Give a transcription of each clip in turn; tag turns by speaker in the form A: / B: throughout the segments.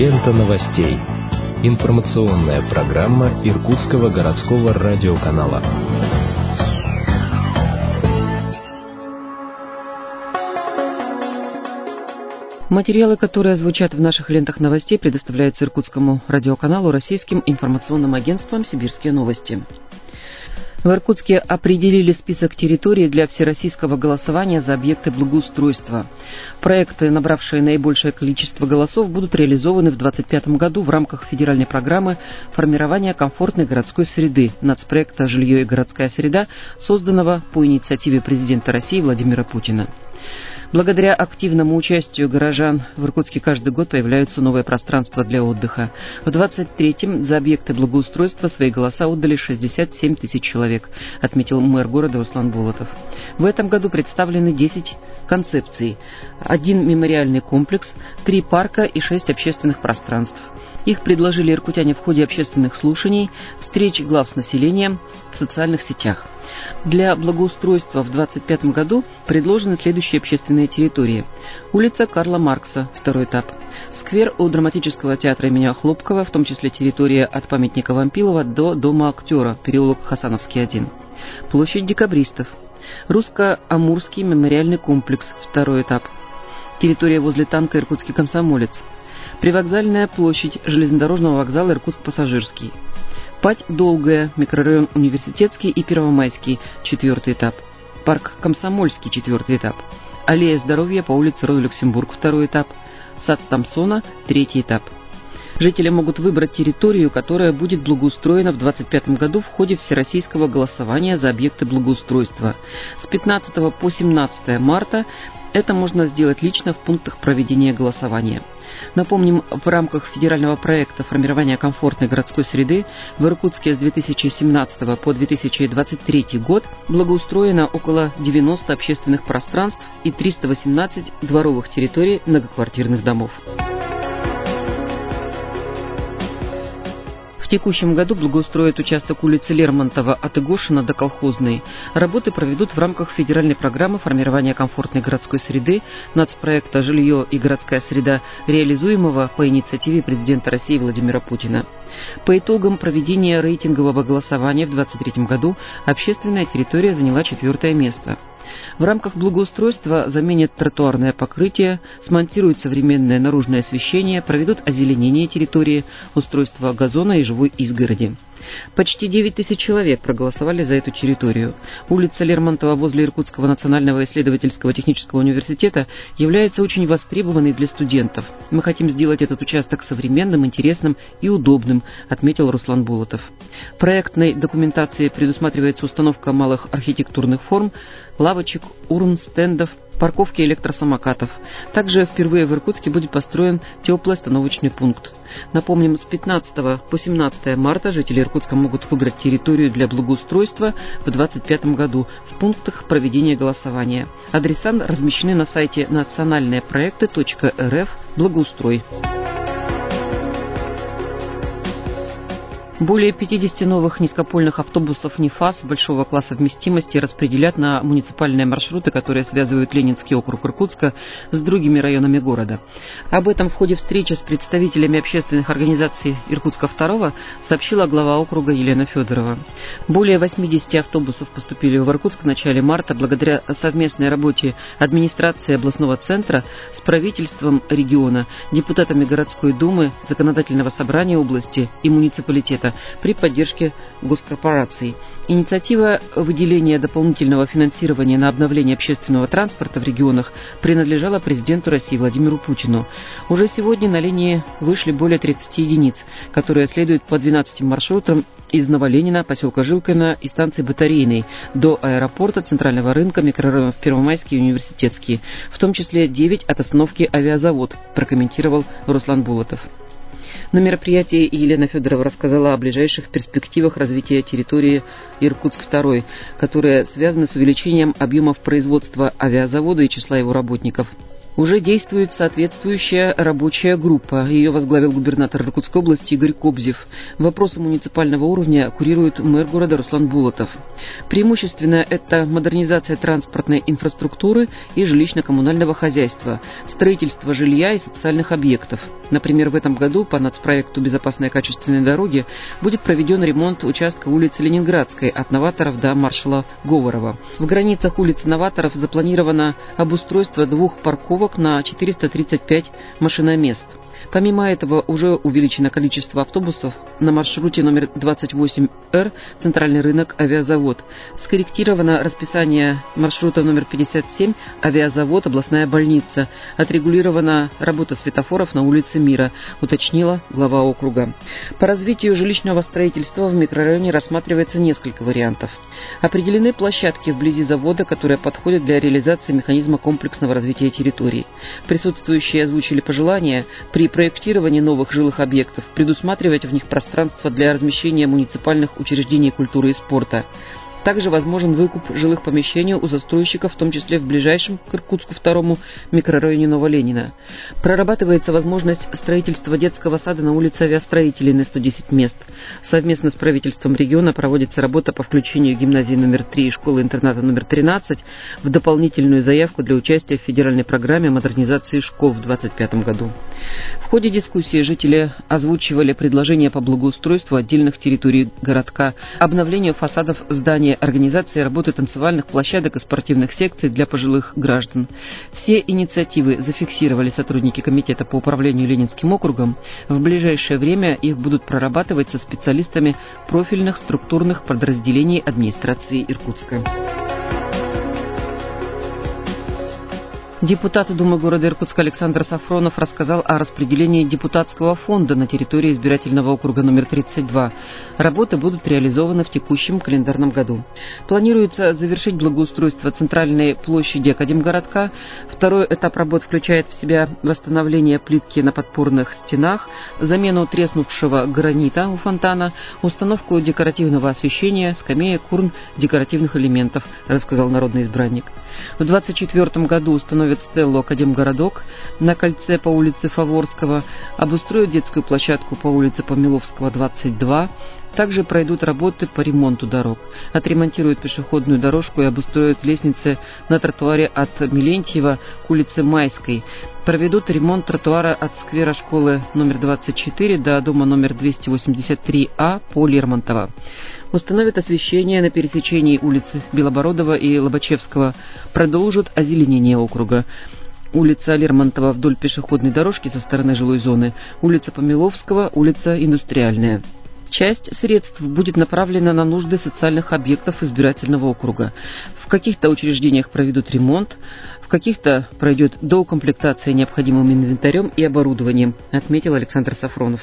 A: Лента новостей. Информационная программа Иркутского городского радиоканала.
B: Материалы, которые звучат в наших лентах новостей, предоставляются Иркутскому радиоканалу российским информационным агентством «Сибирские новости». В Иркутске определили список территорий для всероссийского голосования за объекты благоустройства. Проекты, набравшие наибольшее количество голосов, будут реализованы в 2025 году в рамках федеральной программы формирования комфортной городской среды нацпроекта «Жилье и городская среда», созданного по инициативе президента России Владимира Путина. Благодаря активному участию горожан в Иркутске каждый год появляются новые пространства для отдыха. В 23-м за объекты благоустройства свои голоса отдали 67 тысяч человек, отметил мэр города Руслан Болотов. В этом году представлены 10 концепций, 1 мемориальный комплекс, 3 парка и 6 общественных пространств. Их предложили иркутяне в ходе общественных слушаний, встреч глав с населением в социальных сетях. Для благоустройства в 2025 году предложены следующие общественные территории. Улица Карла Маркса, второй этап. Сквер у драматического театра имени Хлопкова, в том числе территория от памятника Вампилова до дома актера, переулок Хасановский, 1. Площадь декабристов. Русско-Амурский мемориальный комплекс, второй этап. Территория возле танка Иркутский комсомолец. Привокзальная площадь железнодорожного вокзала Иркутск-Пассажирский. Пать Долгая, микрорайон Университетский и Первомайский, 4 этап. Парк Комсомольский, 4 этап. Аллея здоровья по улице Рой-Люксембург, 2 этап. Сад Томсона, 3 этап. Жители могут выбрать территорию, которая будет благоустроена в 2025 году в ходе всероссийского голосования за объекты благоустройства. С 15 по 17 марта это можно сделать лично в пунктах проведения голосования. Напомним, в рамках федерального проекта формирования комфортной городской среды в Иркутске с 2017 по 2023 год благоустроено около 90 общественных пространств и 318 дворовых территорий многоквартирных домов. В текущем году благоустроят участок улицы Лермонтова от Игошина до Колхозной. Работы проведут в рамках федеральной программы формирования комфортной городской среды нацпроекта «Жилье и городская среда», реализуемого по инициативе президента России Владимира Путина. По итогам проведения рейтингового голосования в 2023 году общественная территория заняла 4 место. В рамках благоустройства заменят тротуарное покрытие, смонтируют современное наружное освещение, проведут озеленение территории, устройство газона и живой изгороди. Почти 9 тысяч человек проголосовали за эту территорию. Улица Лермонтова возле Иркутского национального исследовательского технического университета является очень востребованной для студентов. Мы хотим сделать этот участок современным, интересным и удобным, отметил Руслан Болотов. В проектной документации предусматривается установка малых архитектурных форм, лавочек, урн, стендов, парковки электросамокатов. Также впервые в Иркутске будет построен теплый остановочный пункт. Напомним, с 15 по 17 марта жители Иркутска могут выбрать территорию для благоустройства в 2025 году в пунктах проведения голосования. Адреса размещены на сайте национальнепроекты.рф «Благоустрой». Более 50 новых низкопольных автобусов НИФАС большого класса вместимости распределят на муниципальные маршруты, которые связывают Ленинский округ Иркутска с другими районами города. Об этом в ходе встречи с представителями общественных организаций Иркутска-2 сообщила глава округа Елена Федорова. Более 80 автобусов поступили в Иркутск в начале марта благодаря совместной работе администрации областного центра с правительством региона, депутатами городской думы, законодательного собрания области и муниципалитета при поддержке госкорпораций. Инициатива выделения дополнительного финансирования на обновление общественного транспорта в регионах принадлежала президенту России Владимиру Путину. Уже сегодня на линии вышли более 30 единиц, которые следуют по 12 маршрутам из Новоленина, поселка Жилкина и станции Батарейной до аэропорта, центрального рынка, микрорайонов Первомайский и Университетский, в том числе 9 от остановки «Авиазавод», прокомментировал Руслан Болотов. На мероприятии Елена Федорова рассказала о ближайших перспективах развития территории Иркутск-2, которые связаны с увеличением объемов производства авиазавода и числа его работников. Уже действует соответствующая рабочая группа. Ее возглавил губернатор Иркутской области Игорь Кобзев. Вопросы муниципального уровня курирует мэр города Руслан Булатов. Преимущественно это модернизация транспортной инфраструктуры и жилищно-коммунального хозяйства, строительство жилья и социальных объектов. Например, в этом году по нацпроекту «Безопасные качественные дороги» будет проведен ремонт участка улицы Ленинградской от Новаторов до маршала Говорова. В границах улицы Новаторов запланировано обустройство 2 парковок на 435 машиномест. Помимо этого, уже увеличено количество автобусов на маршруте номер 28Р «Центральный рынок авиазавод». Скорректировано расписание маршрута номер 57 «Авиазавод. Областная больница». Отрегулирована работа светофоров на улице Мира, уточнила глава округа. По развитию жилищного строительства в микрорайоне рассматривается несколько вариантов. Определены площадки вблизи завода, которые подходят для реализации механизма комплексного развития территорий. Присутствующие озвучили пожелания при проектировании новых жилых объектов предусматривать в них пространство для размещения муниципальных учреждений культуры и спорта. Также возможен выкуп жилых помещений у застройщиков, в том числе в ближайшем к Иркутску 2-му микрорайоне Новоленина. Прорабатывается возможность строительства детского сада на улице Авиастроителей на 110 мест. Совместно с правительством региона проводится работа по включению гимназии номер 3 и школы-интерната номер 13 в дополнительную заявку для участия в федеральной программе модернизации школ в 2025 году. В ходе дискуссии жители озвучивали предложения по благоустройству отдельных территорий городка, обновлению фасадов зданий, организации работы танцевальных площадок и спортивных секций для пожилых граждан. Все инициативы зафиксировали сотрудники комитета по управлению Ленинским округом. В ближайшее время их будут прорабатывать со специалистами профильных структурных подразделений администрации Иркутска. Депутат Думы города Иркутска Александр Сафронов рассказал о распределении депутатского фонда на территории избирательного округа номер 32. Работы будут реализованы в текущем календарном году. Планируется завершить благоустройство центральной площади Академгородка. Второй этап работ включает в себя восстановление плитки на подпорных стенах, замену треснувшего гранита у фонтана, установку декоративного освещения, скамеек, урн, декоративных элементов, рассказал народный избранник. В 2024 году установят стеллу «Академгородок» на кольце по улице Фаворского, обустроят детскую площадку по улице Помиловского, 22. Также пройдут работы по ремонту дорог. Отремонтируют пешеходную дорожку и обустроят лестницы на тротуаре от Милентьева к улице Майской. Проведут ремонт тротуара от сквера школы номер 24 до дома номер 283А по Лермонтова. Установят освещение на пересечении улицы Белобородова и Лобачевского. Продолжат озеленение округа. Улица Лермонтова вдоль пешеходной дорожки со стороны жилой зоны, улица Помиловского, улица Индустриальная. Часть средств будет направлена на нужды социальных объектов избирательного округа. В каких-то учреждениях проведут ремонт, в каких-то пройдет доукомплектация необходимым инвентарем и оборудованием, отметил Александр Сафронов.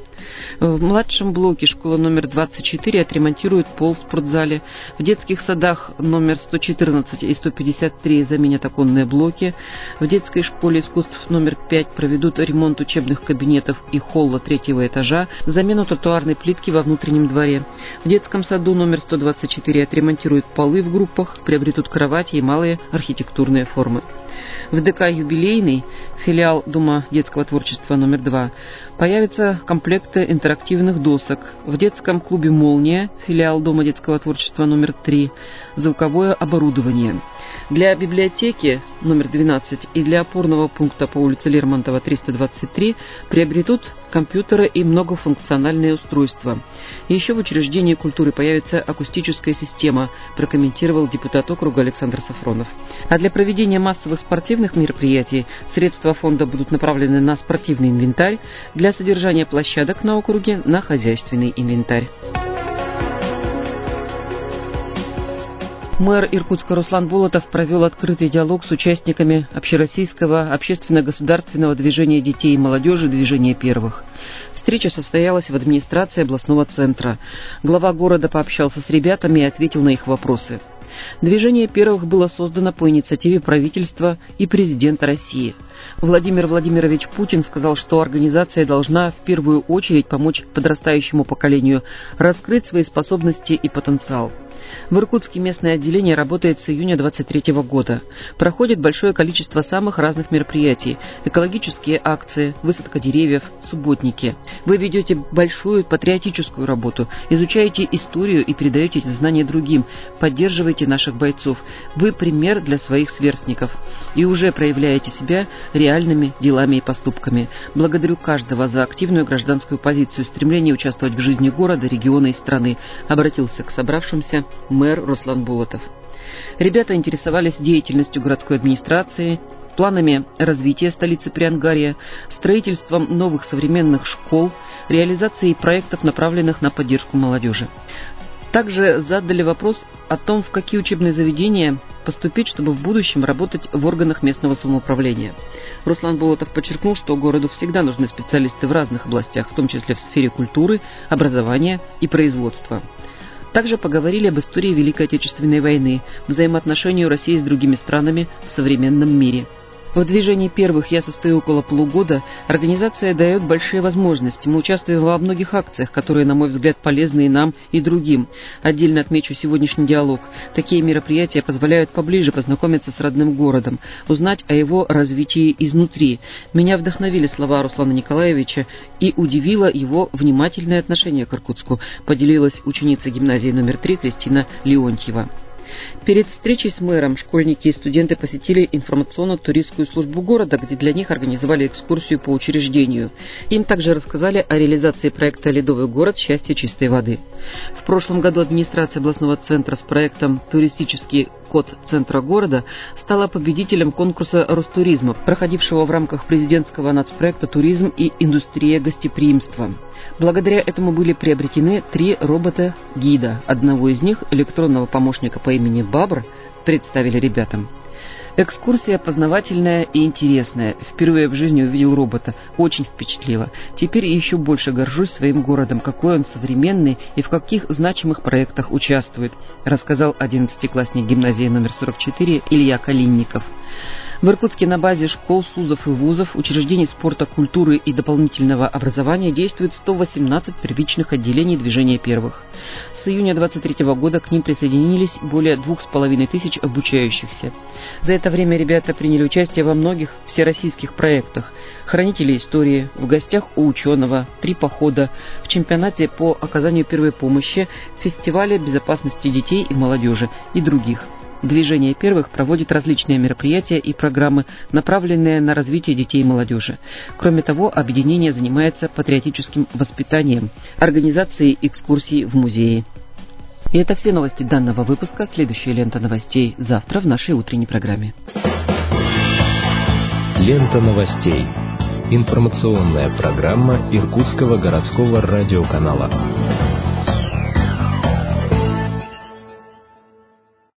B: В младшем блоке школа номер 24 отремонтирует пол в спортзале. В детских садах номер 114 и 153 заменят оконные блоки. В детской школе искусств номер 5 проведут ремонт учебных кабинетов и холла 3-го этажа, замену тротуарной плитки во внутреннем дворе. В детском саду номер 124 отремонтируют полы в группах, приобретут кровати и малые архитектурные формы. В ДК «Юбилейный», филиал Дома детского творчества номер 2, появятся комплекты интерактивных досок. В детском клубе «Молния», филиал Дома детского творчества номер 3, звуковое оборудование. Для библиотеки номер 12 и для опорного пункта по улице Лермонтова 323 приобретут компьютеры и многофункциональные устройства. Еще в учреждении культуры появится акустическая система, прокомментировал депутат округа Александр Сафронов. А для проведения массовых спортивных мероприятий средства фонда будут направлены на спортивный инвентарь, для содержания площадок на округе на хозяйственный инвентарь. Мэр Иркутска Руслан Булатов провел открытый диалог с участниками общероссийского общественно-государственного движения детей и молодежи «Движение первых». Встреча состоялась в администрации областного центра. Глава города пообщался с ребятами и ответил на их вопросы. Движение первых было создано по инициативе правительства и президента России. Владимир Владимирович Путин сказал, что организация должна в первую очередь помочь подрастающему поколению раскрыть свои способности и потенциал. В Иркутске местное отделение работает с июня 2023 года. Проходит большое количество самых разных мероприятий. Экологические акции, высадка деревьев, субботники. Вы ведете большую патриотическую работу, изучаете историю и передаете эти знания другим, поддерживаете наших бойцов. Вы пример для своих сверстников и уже проявляете себя реальными делами и поступками. Благодарю каждого за активную гражданскую позицию, стремление участвовать в жизни города, региона и страны, обратился к собравшимся мэр Руслан Булатов. Ребята интересовались деятельностью городской администрации, планами развития столицы Приангарья, строительством новых современных школ, реализацией проектов, направленных на поддержку молодежи. Также задали вопрос о том, в какие учебные заведения поступить, чтобы в будущем работать в органах местного самоуправления. Руслан Булатов подчеркнул, что городу всегда нужны специалисты в разных областях, в том числе в сфере культуры, образования и производства. Также поговорили об истории Великой Отечественной войны, взаимоотношению России с другими странами в современном мире. В движении первых я состою около полугода. Организация дает большие возможности. Мы участвуем во многих акциях, которые, на мой взгляд, полезны и нам, и другим. Отдельно отмечу сегодняшний диалог. Такие мероприятия позволяют поближе познакомиться с родным городом, узнать о его развитии изнутри. Меня вдохновили слова Руслана Николаевича и удивило его внимательное отношение к Иркутску, поделилась ученица гимназии номер 3 Кристина Леонтьева. Перед встречей с мэром школьники и студенты посетили информационно-туристскую службу города, где для них организовали экскурсию по учреждению. Им также рассказали о реализации проекта «Ледовый город. Счастье чистой воды». В прошлом году администрация областного центра с проектом «Туристический код центра города» стала победителем конкурса Ростуризма, проходившего в рамках президентского нацпроекта «Туризм и индустрия гостеприимства». Благодаря этому были приобретены 3 робота-гида. Одного из них, электронного помощника по имени Бабр, представили ребятам. Экскурсия познавательная и интересная. Впервые в жизни увидел робота. Очень впечатлило. Теперь еще больше горжусь своим городом, какой он современный и в каких значимых проектах участвует, рассказал 11-классник гимназии номер 44 Илья Калинников. В Иркутске на базе школ, СУЗов и вузов, учреждений спорта, культуры и дополнительного образования действует 118 первичных отделений движения первых. С июня 2023 года к ним присоединились более 2500 обучающихся. За это время ребята приняли участие во многих всероссийских проектах: «Хранители истории», «В гостях у ученого», «3 похода», в чемпионате по оказанию первой помощи, фестивале безопасности детей и молодежи и других. Движение первых проводит различные мероприятия и программы, направленные на развитие детей и молодежи. Кроме того, объединение занимается патриотическим воспитанием, организацией экскурсий в музеи. И это все новости данного выпуска. Следующая лента новостей завтра в нашей утренней программе.
A: Лента новостей. Информационная программа Иркутского городского радиоканала.